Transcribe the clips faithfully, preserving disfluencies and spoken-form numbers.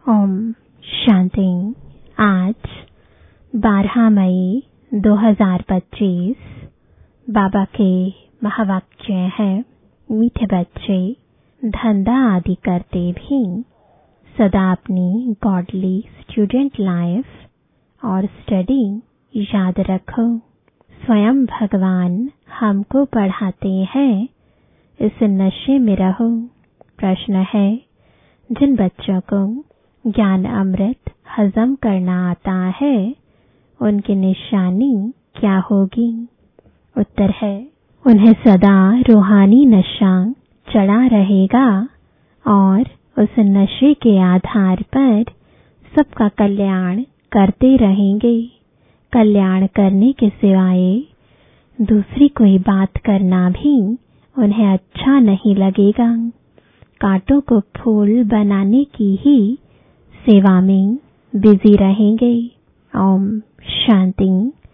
ओम शांति। आज बारह मई दो हज़ार पच्चीस बाबा के महावाक्य है, मीठे बच्चे धंधा आदि करते भी सदा अपनी गॉडली स्टूडेंट लाइफ और स्टडी याद रखो। स्वयं भगवान हमको पढ़ाते हैं, इस नशे में रहो। प्रश्न है, जिन बच्चों को ज्ञान अमृत हजम करना आता है, उनकी निशानी क्या होगी? उत्तर है, उन्हें सदा रूहानी नशा चढ़ा रहेगा और उस नशे के आधार पर सबका कल्याण करते रहेंगे। कल्याण करने के सिवाय दूसरी कोई बात करना भी उन्हें अच्छा नहीं लगेगा। कांटों को फूल बनाने की ही सेवा में बिजी रहेंगे। ओम शांति।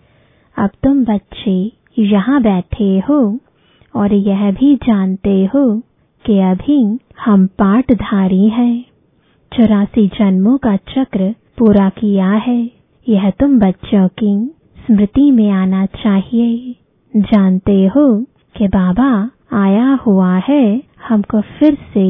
अब तुम बच्चे यहाँ बैठे हो और यह भी जानते हो कि अभी हम पाठधारी हैं। चौरासी जन्मों का चक्र पूरा किया है। यह तुम बच्चों की स्मृति में आना चाहिए। जानते हो कि बाबा आया हुआ है हमको फिर से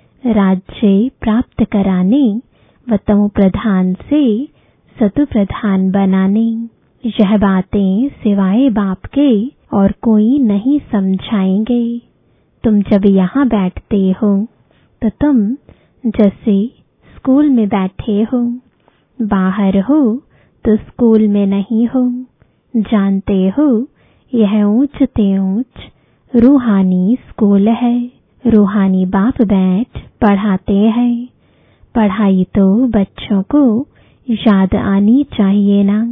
राज्य प्राप्त कराने व तमो प्रधान से सतु प्रधान बनाने। यह बातें सिवाय बाप के और कोई नहीं समझाएंगे। तुम जब यहाँ बैठते हो तो तुम जैसे स्कूल में बैठे हो, बाहर हो तो स्कूल में नहीं हो। जानते हो यह ऊंच ते ऊंच रूहानी स्कूल है। रूहानी बाप बैठ पढ़ाते हैं। पढ़ाई तो बच्चों को याद आनी चाहिए ना।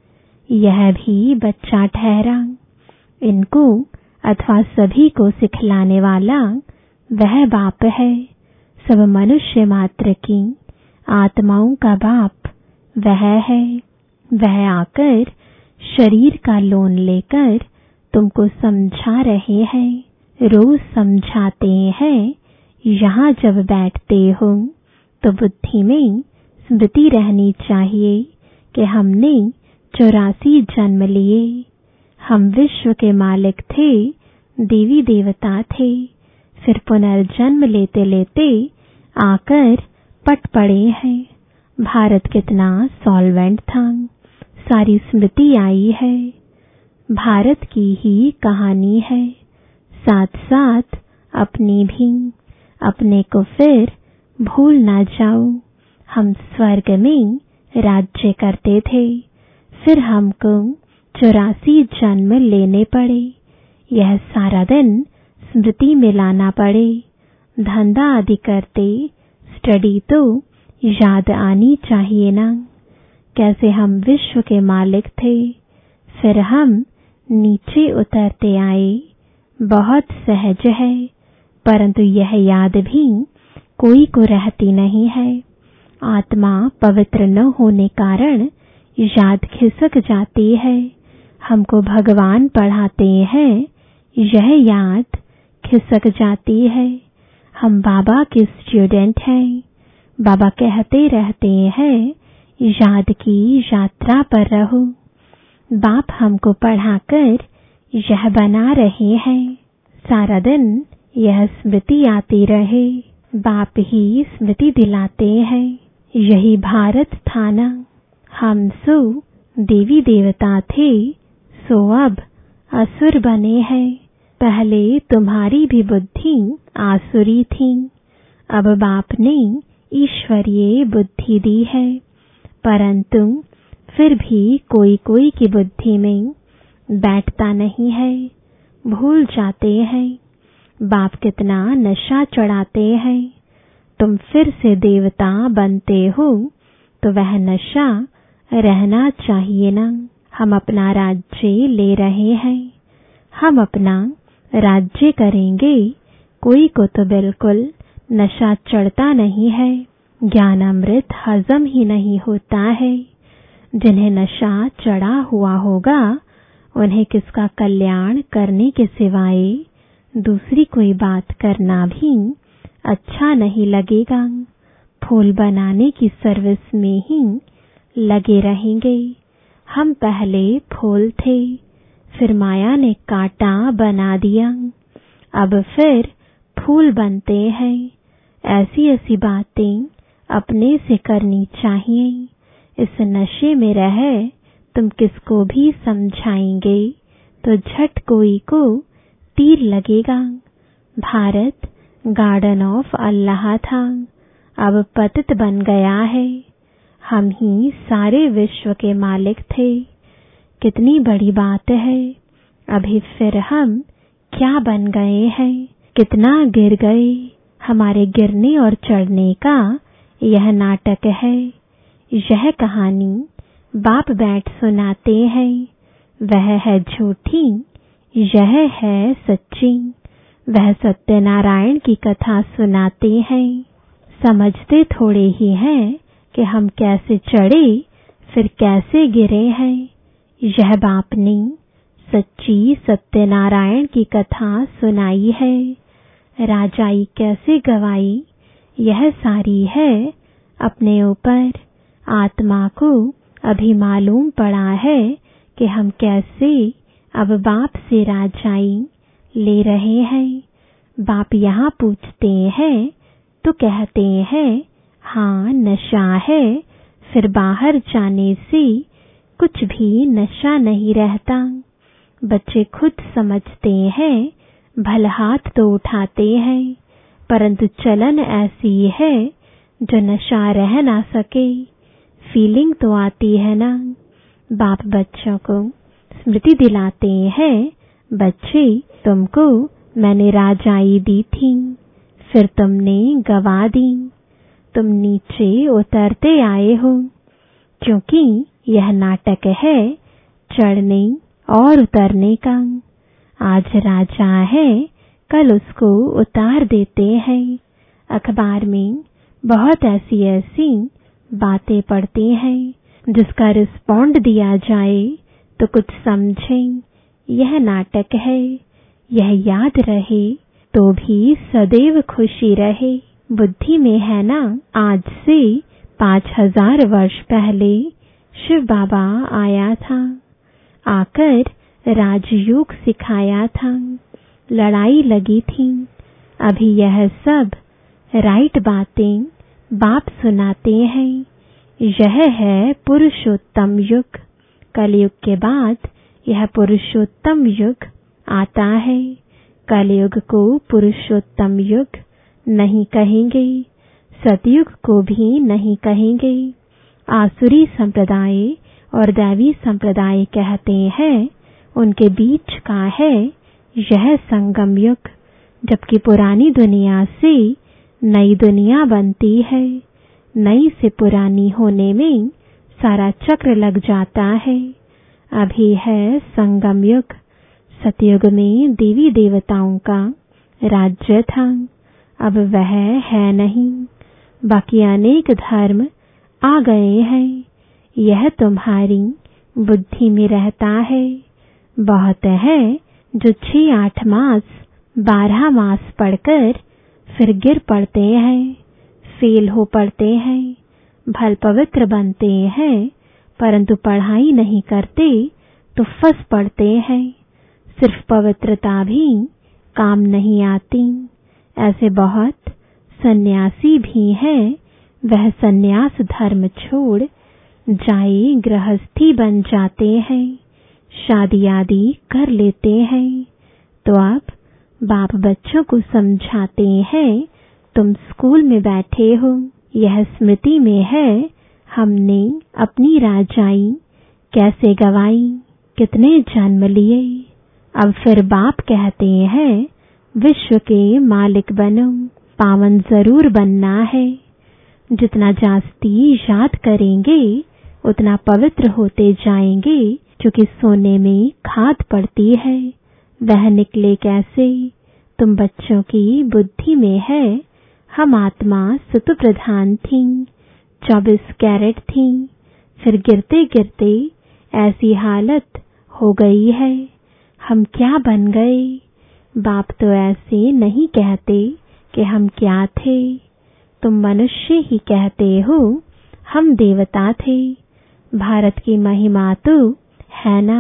यह भी बच्चा ठहरा। इनको अथवा सभी को सिखलाने वाला वह बाप है। सब मनुष्य मात्र की आत्माओं का बाप वह है। वह आकर शरीर का लोन लेकर तुमको समझा रहे हैं। रोज समझाते हैं। यहाँ जब बैठते हो तो बुद्धि में स्मृति रहनी चाहिए कि हमने चौरासी जन्म लिए। हम विश्व के मालिक थे, देवी देवता थे। फिर पुनर्जन्म लेते लेते आकर पट पड़े हैं। भारत कितना सॉल्वेंट था, सारी स्मृति आई है। भारत की ही कहानी है, साथ साथ अपनी भी। अपने को फिर भूल ना जाओ। हम स्वर्ग में राज्य करते थे, फिर हमको चौरासी जन्म लेने पड़े। यह सारा दिन स्मृति में लाना पड़े। धंधा आदि करते स्टडी तो याद आनी चाहिए ना। कैसे हम विश्व के मालिक थे, फिर हम नीचे उतरते आए। बहुत सहज है, परंतु यह याद भी कोई को रहती नहीं है। आत्मा पवित्र न होने कारण याद खिसक जाती है। हमको भगवान पढ़ाते हैं, यह याद खिसक जाती है। हम बाबा के स्टूडेंट हैं। बाबा कहते रहते हैं, याद की यात्रा पर रहो। बाप हमको पढ़ाकर यह बना रहे हैं। सारा दिन यह स्मृति आती रहे। बाप ही स्मृति दिलाते हैं। यही भारत था ना। हम सो देवी देवता थे, सो अब असुर बने हैं। पहले तुम्हारी भी बुद्धि आसुरी थी। अब बाप ने ईश्वरीय बुद्धि दी है, परंतु फिर भी कोई कोई की बुद्धि में बैठता नहीं है, भूल जाते हैं। बाप कितना नशा चढ़ाते हैं। तुम फिर से देवता बनते हो तो वह नशा रहना चाहिए ना। हम अपना राज्य ले रहे हैं। हम अपना राज्य करेंगे। कोई को तो बिल्कुल नशा चढ़ता नहीं है। ज्ञान अमृत हजम ही नहीं होता है। जिन्हें नशा चढ़ा हुआ होगा, उन्हें किसका कल्याण करने के सिवाय दूसरी कोई बात करना भी अच्छा नहीं लगेगा। फूल बनाने की सर्विस में ही लगे रहेंगे। हम पहले फूल थे, फिर माया ने कांटा बना दिया, अब फिर फूल बनते हैं। ऐसी ऐसी बातें अपने से करनी चाहिए। इस नशे में रह तुम किसको भी समझाएंगे तो झट कोई को तीर लगेगा। भारत गार्डन ऑफ अल्लाह था, अब पतित बन गया है। हम ही सारे विश्व के मालिक थे। कितनी बड़ी बात है। अभी फिर हम क्या बन गए हैं, कितना गिर गए। हमारे गिरने और चढ़ने का यह नाटक है। यह कहानी बाप बैठ सुनाते हैं, वह है झूठी, यह है सच्ची। वह सत्यनारायण की कथा सुनाते हैं। समझते थोड़े ही हैं कि हम कैसे चढ़े फिर कैसे गिरे हैं। यह बाप ने सच्ची सत्यनारायण की कथा सुनाई है। राजाई कैसे गवाई यह सारी है अपने ऊपर। आत्मा को अभी मालूम पड़ा है कि हम कैसे अब बाप से राजाई ले रहे हैं। बाप यहाँ पूछते हैं तो कहते हैं हाँ नशा है, फिर बाहर जाने से कुछ भी नशा नहीं रहता। बच्चे खुद समझते हैं, भल हाथ तो उठाते हैं, परंतु चलन ऐसी है जो नशा रह ना सके। फीलिंग तो आती है ना। बाप बच्चों को स्मृति दिलाते हैं, बच्चे तुमको मैंने राजाई दी थी, फिर तुमने गवा दी। तुम नीचे उतरते आए हो, क्योंकि यह नाटक है चढ़ने और उतरने का। आज राजा है, कल उसको उतार देते हैं। अखबार में बहुत ऐसी ऐसी बातें पढ़ती हैं, जिसका रिस्पॉन्ड दिया जाए तो कुछ समझें। यह नाटक है, यह याद रहे तो भी सदैव खुशी रहे। बुद्धि में है ना। आज से पांच हजार वर्ष पहले शिव बाबा आया था, आकर राजयोग सिखाया था। लड़ाई लगी थी। अभी यह सब राइट बातें बाप सुनाते हैं। यह है पुरुषोत्तम युग। कलयुग के बाद यह पुरुषोत्तम युग आता है। कलयुग को पुरुषोत्तम युग नहीं कहेंगे, सतयुग को भी नहीं कहेंगे। आसुरी संप्रदाय और दैवी संप्रदाय कहते हैं उनके बीच का है यह संगम युग, जबकि पुरानी दुनिया से नई दुनिया बनती है। नई से पुरानी होने में सारा चक्र लग जाता है। अभी है संगम युग। सतयुग में देवी देवताओं का राज्य था, अब वह है नहीं। बाकी अनेक धर्म आ गए हैं। यह तुम्हारी बुद्धि में रहता है। बहुत है जो छह आठ मास बारह मास पढ़कर फिर गिर पड़ते हैं, फेल हो पड़ते हैं, भल पवित्र बनते हैं, परंतु पढ़ाई नहीं करते तो फंस पड़ते हैं। सिर्फ पवित्रता भी काम नहीं आती। ऐसे बहुत सन्यासी भी हैं, वह सन्यास धर्म छोड़ जाए गृहस्थी बन जाते हैं, शादी आदि कर लेते हैं। तो अब बाप बच्चों को समझाते हैं, तुम स्कूल में बैठे हो, यह स्मृति में है हमने अपनी राजाई कैसे गवाई, कितने जन्म लिए। अब फिर बाप कहते हैं विश्व के मालिक बनो, पावन जरूर बनना है। जितना जास्ती याद करेंगे उतना पवित्र होते जाएंगे, क्योंकि सोने में खाद पड़ती है। वह निकले कैसे? तुम बच्चों की बुद्धि में है। हम आत्मा सुत प्रधान थी, चौबीस कैरेट थी, फिर गिरते गिरते ऐसी हालत हो गई है। हम क्या बन गए? बाप तो ऐसे नहीं कहते कि हम क्या थे। तुम मनुष्य ही कहते हो, हम देवता थे। भारत की महिमा तो है ना।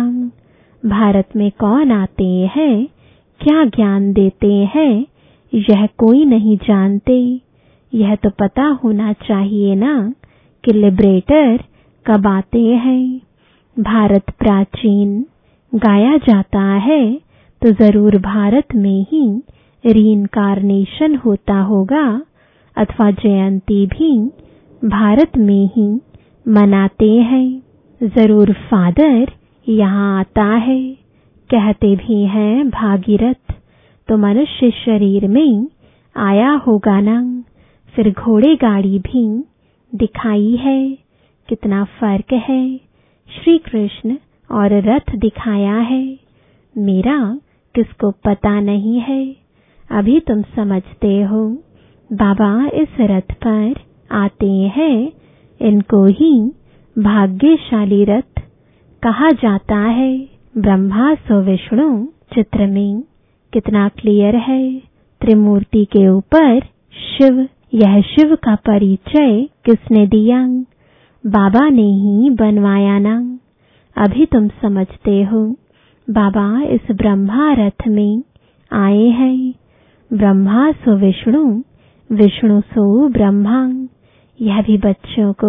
भारत में कौन आते हैं, क्या ज्ञान देते हैं, यह कोई नहीं जानते। यह तो पता होना चाहिए ना कि लिबरेटर कब आते हैं। भारत प्राचीन गाया जाता है तो जरूर भारत में ही रीइंकार्नेशन होता होगा, अथवा जयंती भी भारत में ही मनाते हैं। जरूर फादर यहाँ आता है। कहते भी हैं भागीरथ तो मनुष्य शरीर में आया होगा ना। फिर घोड़े गाड़ी भी दिखाई है। कितना फर्क है। श्री कृष्ण और रथ दिखाया है। मेरा किसको पता नहीं है। अभी तुम समझते हो। बाबा इस रथ पर आते हैं। इनको ही भाग्यशाली रथ कहा जाता है। ब्रह्मा सो विष्णु चित्र में कितना क्लियर है। त्रिमूर्ति के ऊपर शिव। यह शिव का परिचय किसने दिया? बाबा ने ही बनवाया ना। अभी तुम समझते हो। बाबा इस ब्रह्मा रथ में आए हैं। ब्रह्मा सो विष्णु, विष्णु सो ब्रह्मा। यह भी बच्चों को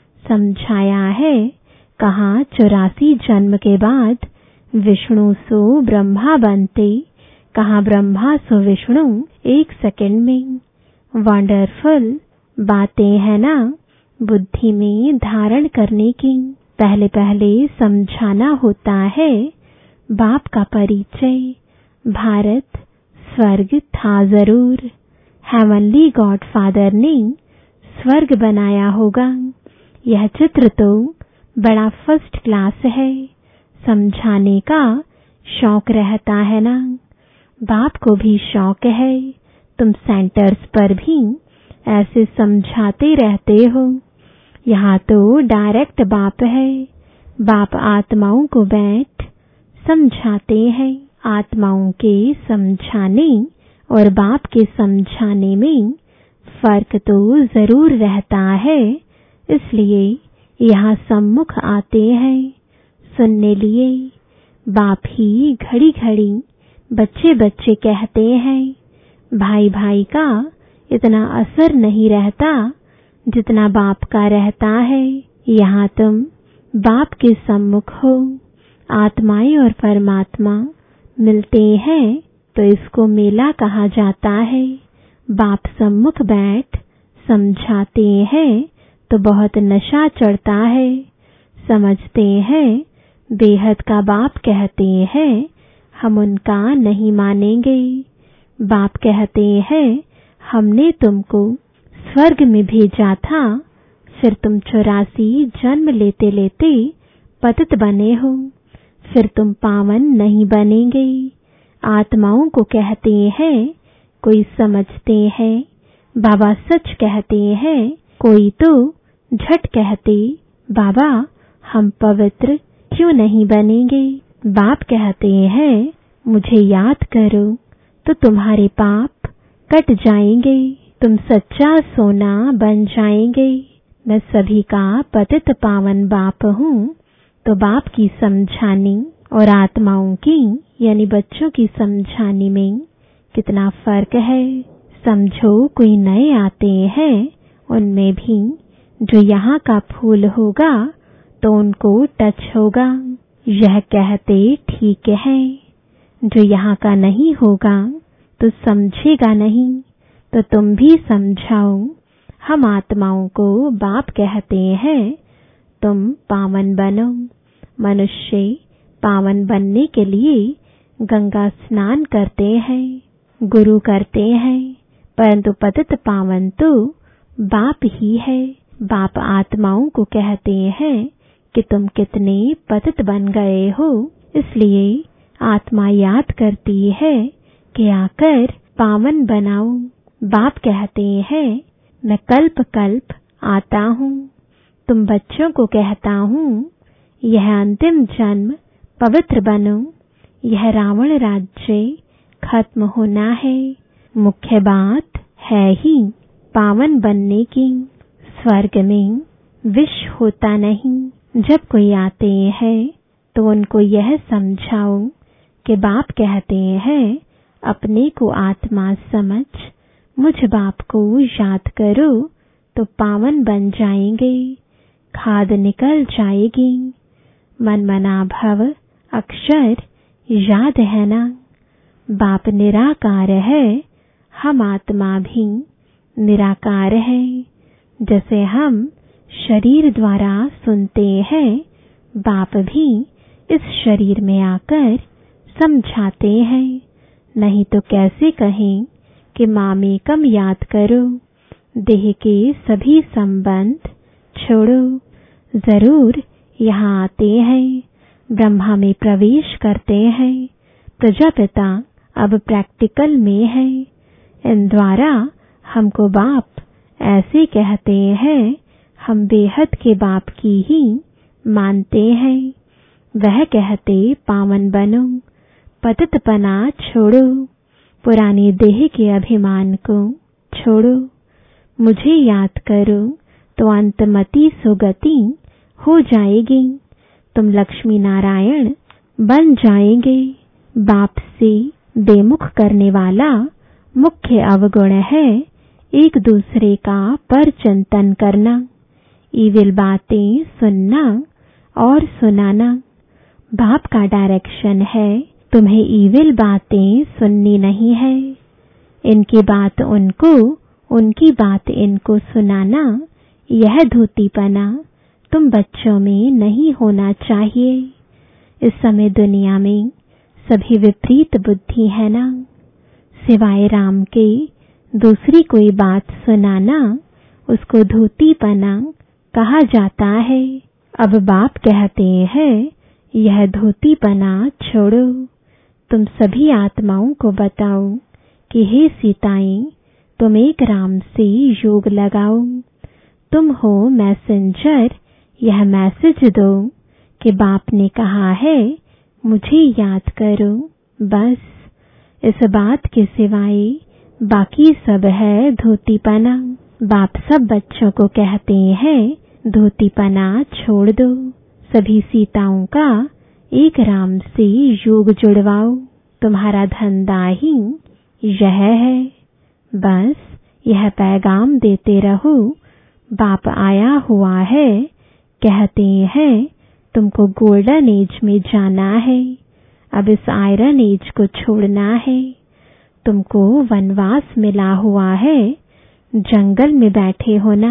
समझाया है। कहाँ चौरासी जन्म के बाद विष्णु सो ब्रह्मा बनते, कहाँ ब्रह्मा सो विष्णु एक सेकंड में। वंडरफुल बातें है ना बुद्धि में धारण करने की। पहले पहले समझाना होता है। बाप का परिचय। भारत स्वर्ग था जरूर। हेवनली गॉड फादर ने स्वर्ग बनाया होगा। यह चित्र तो बड़ा फर्स्ट क्लास है। समझाने का शौक रहता है ना। बाप को भी शौक है। तुम सेंटर्स पर भी ऐसे समझाते रहते हो। यहाँ तो डायरेक्ट बाप है। बाप आत्माओं को बैठ समझाते हैं। आत्माओं के समझाने और बाप के समझाने में फर्क तो जरूर रहता है। इसलिए यहाँ सम्मुख आते हैं सुनने लिए। बाप ही घड़ी घड़ी बच्चे बच्चे कहते हैं। भाई भाई का इतना असर नहीं रहता जितना बाप का रहता है। यहाँ तुम बाप के सम्मुख हो। आत्माएं और परमात्मा मिलते हैं तो इसको मेला कहा जाता है। बाप सम्मुख बैठ समझाते हैं तो बहुत नशा चढ़ता है। समझते हैं बेहद का बाप कहते हैं, हम उनका नहीं मानेंगे। बाप कहते हैं हमने तुमको स्वर्ग में भेजा था, फिर तुम चौरासी जन्म लेते लेते पतित बने हो, फिर तुम पावन नहीं बनेंगे। आत्माओं को कहते हैं कोई समझते हैं, बाबा सच कहते हैं, कोई तो झट कहते बाबा हम पवित्र क्यों नहीं बनेंगे। बाप कहते हैं मुझे याद करो तो तुम्हारे पाप कट जाएंगे, तुम सच्चा सोना बन जाएंगे। मैं सभी का पतित पावन बाप हूँ। तो बाप की समझानी और आत्माओं की यानी बच्चों की समझानी में कितना फर्क है। समझो कोई नए आते हैं, उनमें भी जो यहाँ का फूल होगा तो उनको टच होगा। यह कहते ठीक है। जो यहाँ का नहीं होगा तो समझेगा नहीं। तो तुम भी समझाओ। हम आत्माओं को बाप कहते हैं तुम पावन बनो। मनुष्य पावन बनने के लिए गंगा स्नान करते हैं, गुरु करते हैं, परंतु पतित पावन तो बाप ही है। बाप आत्माओं को कहते हैं कि तुम कितने पतित बन गए हो। इसलिए आत्मा याद करती है कि आकर पावन बनाओ। बाप कहते हैं मैं कल्प कल्प आता हूँ। तुम बच्चों को कहता हूँ यह अंतिम जन्म पवित्र बनो। यह रावण राज्य खत्म होना है। मुख्य बात है ही पावन बनने की स्वर्ग में विश होता नहीं। जब कोई आते हैं तो उनको यह समझाओ कि बाप कहते हैं अपने को आत्मा समझ मुझ बाप को याद करो तो पावन बन जाएंगे, खाद निकल जाएगी। मन मना भव अक्षर याद है ना, बाप निराकार है, हम आत्मा भी निराकार है। जैसे हम शरीर द्वारा सुनते हैं, बाप भी इस शरीर में आकर समझाते हैं। नहीं तो कैसे कहें कि मामेकम याद करो, देह के सभी संबंध छोड़ो। जरूर यहाँ आते हैं, ब्रह्मा में प्रवेश करते हैं। प्रजापिता अब प्रैक्टिकल में है। इन द्वारा हमको बाप ऐसे कहते हैं, हम बेहद के बाप की ही मानते हैं। वह कहते पावन बनो, पतितपना छोड़ो, पुराने देह के अभिमान को छोड़ो। मुझे याद करो तो अंतमति सुगति हो जाएगी, तुम लक्ष्मी नारायण बन जाएंगे। बाप से बेमुख करने वाला मुख्य अवगुण है एक दूसरे का परचिंतन करना, ईविल बातें सुनना और सुनाना। बाप का डायरेक्शन है तुम्हें ईविल बातें सुननी नहीं है। इनकी बात उनको, उनकी बात इनको सुनाना, यह धोतीपना तुम बच्चों में नहीं होना चाहिए। इस समय दुनिया में सभी विपरीत बुद्धि है ना। सिवाय राम के दूसरी कोई बात सुनाना उसको धोतीपना कहा जाता है। अब बाप कहते हैं यह धोतीपना छोड़ो। तुम सभी आत्माओं को बताओ कि हे सीताएं, तुम एक राम से योग लगाओ। तुम हो मैसेंजर, यह मैसेज दो कि बाप ने कहा है मुझे याद करो। बस इस बात के सिवाय बाकी सब है धोतीपना। बाप सब बच्चों को कहते हैं धोतीपना छोड़ दो। सभी सीताओं का एक राम से योग जुड़वाओ। तुम्हारा धंधा ही यह है। बस यह पैगाम देते रहो। बाप आया हुआ है, कहते हैं तुमको गोल्डन एज में जाना है, अब इस आयरन एज को छोड़ना है। तुमको वनवास मिला हुआ है, जंगल में बैठे हो ना।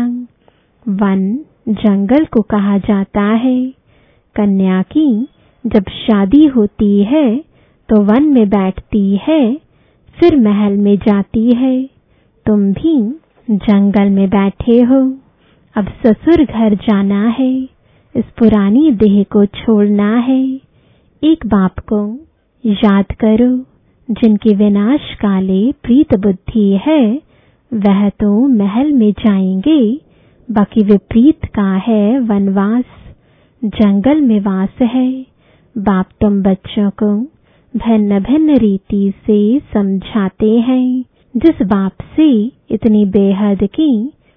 वन जंगल को कहा जाता है। कन्या की जब शादी होती है तो वन में बैठती है, फिर महल में जाती है। तुम भी जंगल में बैठे हो, अब ससुर घर जाना है, इस पुरानी देह को छोड़ना है। एक बाप को याद करो, जिनकी विनाश काले प्रीत बुद्धि है, वह तो महल में जाएंगे, बाकी विपरीत का है वनवास, जंगल में वास है। बाप तुम बच्चों को भिन्न भिन्न रीति से समझाते हैं। जिस बाप से इतनी बेहद की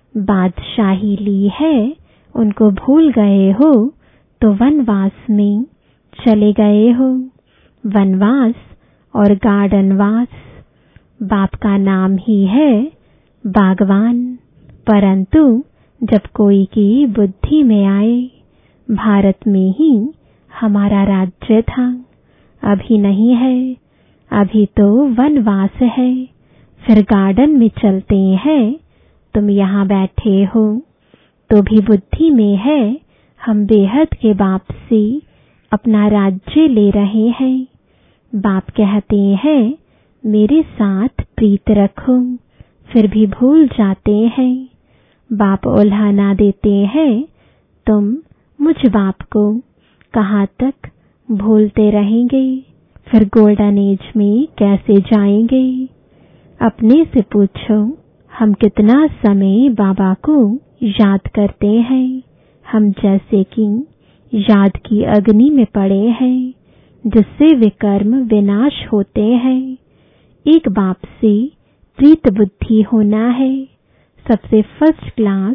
बादशाही ली है, उनको भूल गए हो तो वनवास में चले गए हो। वनवास और गार्डनवास, बाप का नाम ही है बागवान। परंतु जब कोई की बुद्धि में आए, भारत में ही हमारा राज्य था, अभी नहीं है, अभी तो वनवास है, फिर गार्डन में चलते हैं। तुम यहाँ बैठे हो तो भी बुद्धि में है हम बेहद के बाप से अपना राज्य ले रहे हैं। बाप कहते हैं मेरे साथ प्रीत रखो, फिर भी भूल जाते हैं। बाप उल्हाना देते हैं, तुम मुझ बाप को कहाँ तक भूलते रहेंगे, फिर गोल्डन एज में कैसे जाएंगे। अपने से पूछो, हम कितना समय बाबा को याद करते हैं। हम जैसे कि याद की अग्नि में पड़े हैं, जिससे विकर्म विनाश होते हैं। एक बाप से प्रीत बुद्धि होना है, सबसे फर्स्ट क्लास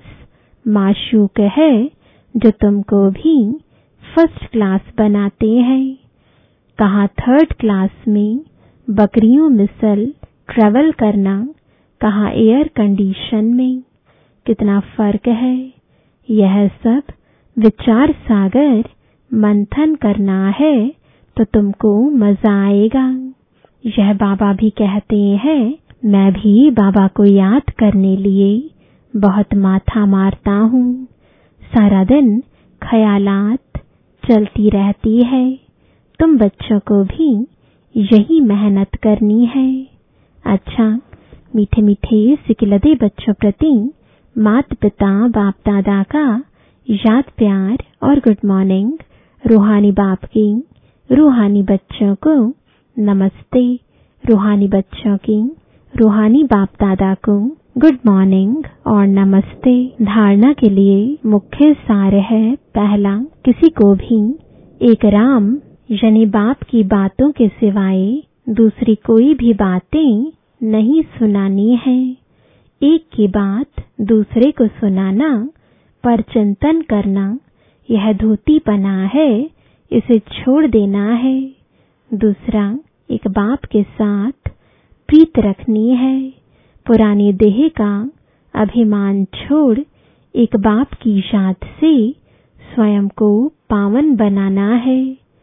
माशूक है जो तुमको भी फर्स्ट क्लास बनाते हैं। कहा थर्ड क्लास में बकरियों मिसल ट्रेवल करना, कहा एयर कंडीशन में। कितना फर्क है। यह सब विचार सागर मंथन करना है तो तुमको मजा आएगा। यह बाबा भी कहते हैं, मैं भी बाबा को याद करने लिए बहुत माथा मारता हूँ। सारा दिन ख्यालात चलती रहती है। तुम बच्चों को भी यही मेहनत करनी है। अच्छा, मीठे मीठे सिकिलदे बच्चों प्रति माता पिता बाप दादा का याद प्यार और गुड मॉर्निंग। रूहानी बाप की रूहानी बच्चों को नमस्ते। रूहानी बच्चों की रूहानी बाप दादा को गुड मॉर्निंग और नमस्ते। धारणा के लिए मुख्य सार है, पहला, किसी को भी एक राम यानी बाप की बातों के सिवाय दूसरी कोई भी बातें नहीं सुनानी है। एक की बात दूसरे को सुनाना, पर चिंतन करना, यह धोतीपना है, इसे छोड़ देना है। दूसरा, एक बाप के साथ प्रीत रखनी है। पुरानी देह का अभिमान छोड़ एक बाप की याद से स्वयं को पावन बनाना है।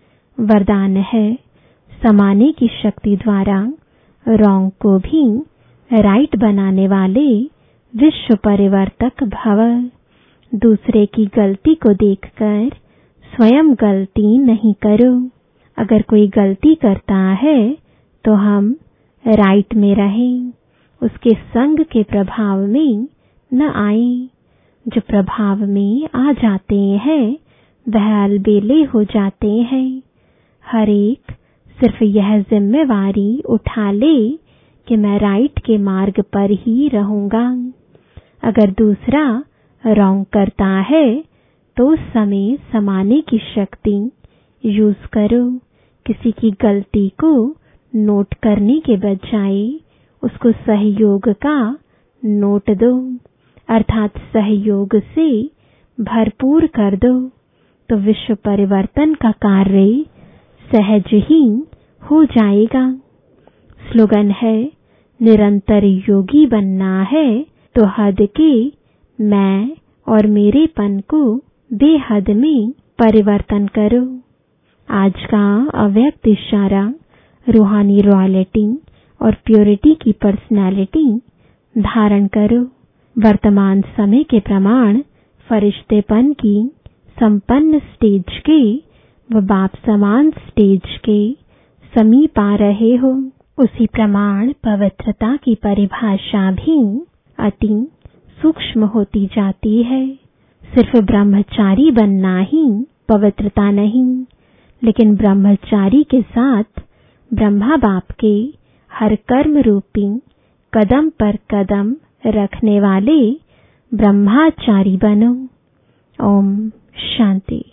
वरदान है, समाने की शक्ति द्वारा रॉन्ग को भी राइट बनाने वाले विश्व परिवर्तक भव। दूसरे की गलती को देखकर स्वयं गलती नहीं करो। अगर कोई गलती करता है तो हम राइट में रहें, उसके संग के प्रभाव में न आए। जो प्रभाव में आ जाते हैं वह अलबेले हो जाते हैं। हर एक सिर्फ यह जिम्मेवारी उठा ले कि मैं राइट के मार्ग पर ही रहूंगा। अगर दूसरा रॉन्ग करता है तो उस समय समाने की शक्ति यूज करो। किसी की गलती को नोट करने के बजाय उसको सहयोग का नोट दो, अर्थात सहयोग से भरपूर कर दो, तो विश्व परिवर्तन का कार्य सहज ही हो जाएगा। स्लोगन है, निरंतर योगी बनना है तो हद के मैं और मेरेपन को बेहद में परिवर्तन करो। आज का अव्यक्त इशारा रूहानी रॉयल्टी और प्योरिटी की पर्सनालिटी धारण करो। वर्तमान समय के प्रमाण फरिश्तेपन की संपन्न स्टेज के व बाप समान स्टेज के समीप आ रहे हो। उसी प्रमाण पवित्रता की परिभाषा भी अति सूक्ष्म होती जाती है। सिर्फ ब्रह्मचारी बनना ही पवित्रता नहीं, लेकिन ब्रह्मचारी के साथ ब्रह्मा बाप के हर कर्म रूपी कदम पर कदम रखने वाले ब्रह्माचारी बनो। ओम शांति।